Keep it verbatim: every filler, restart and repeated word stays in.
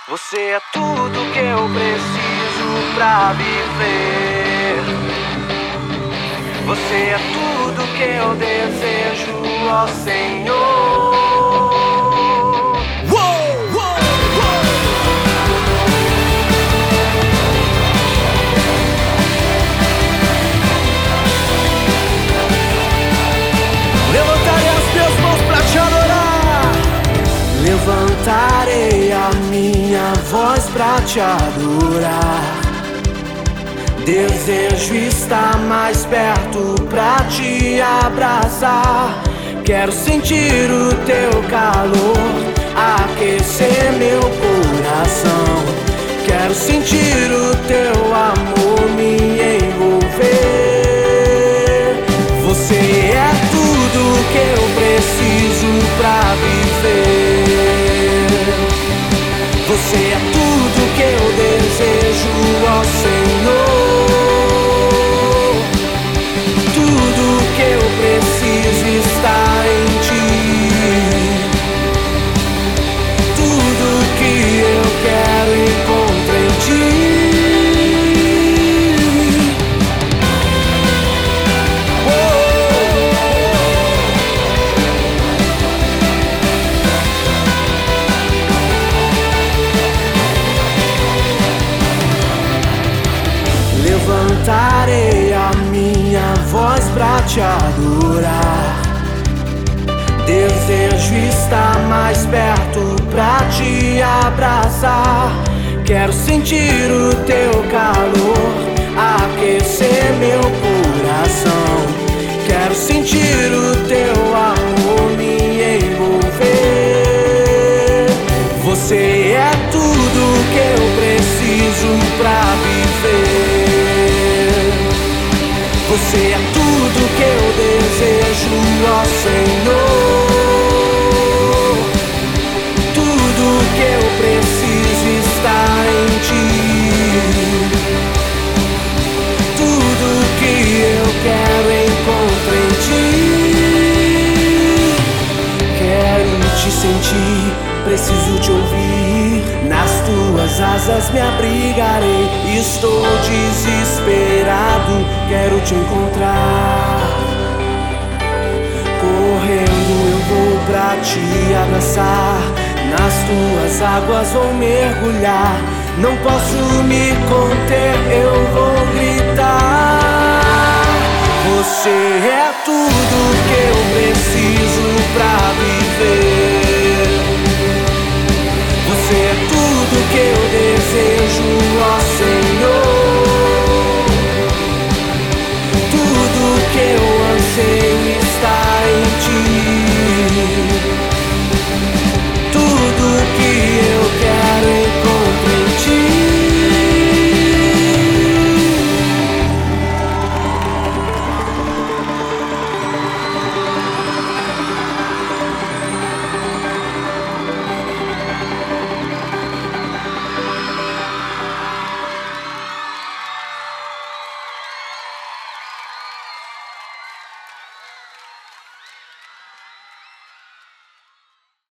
Você é tudo que eu preciso pra viver. Você é tudo que eu desejo, ó Senhor. Levantarei as minhas mãos pra te adorar. Levantarei a minha voz pra te adorar. Desejo estar mais perto pra te abraçar. Quero sentir o teu calor aquecer meu coração. Quero sentir o teu amor me envolver. Você é tudo que eu preciso pra viver. Você é tudo que eu desejo, ó Senhor. Tudo que eu preciso está em Ti. Tudo que eu quero encontro em Ti. Levantarei a minha voz pra te adorar. Desejo estar mais perto pra te abraçar. Quero sentir o teu calor aquecer meu coração. Quero sentir o teu amor me envolver. Você é tudo que eu preciso pra viver. Você é tudo que eu desejo, ó Senhor. Tudo que eu preciso está em Ti. Tudo que eu quero encontro em Ti. Quero te sentir, preciso te ouvir. Nas tuas asas me abrigarei. Estou desesperado, quero te encontrar. Correndo eu vou pra te abraçar. Nas tuas águas vou mergulhar. Não posso me conter, eu vou gritar. Você é tudo que eu preciso pra viver.